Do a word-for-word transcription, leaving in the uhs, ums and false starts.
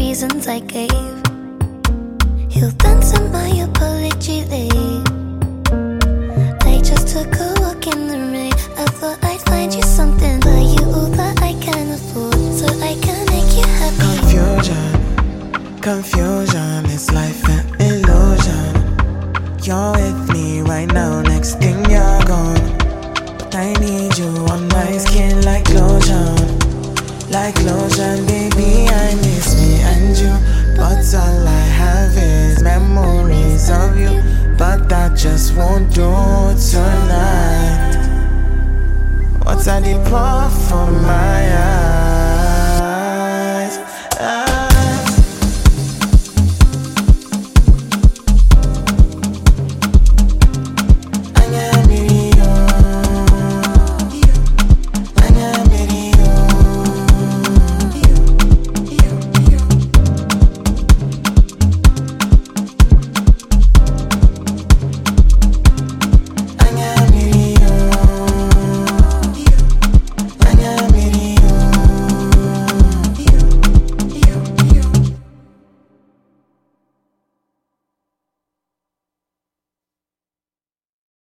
reasons I gave. He'll dance on my apology late. I just took a walk in the rain. I thought I'd find you something, buy you all that I can afford, so I can make you happy. Confusion, confusion, it's life an illusion. You're with me right now, next thing you're gone. But I need you on my skin like lotion. Like lotion, baby, I miss me and you. But all I have is memories of you. But that just won't do tonight. What I did pour for my eyes.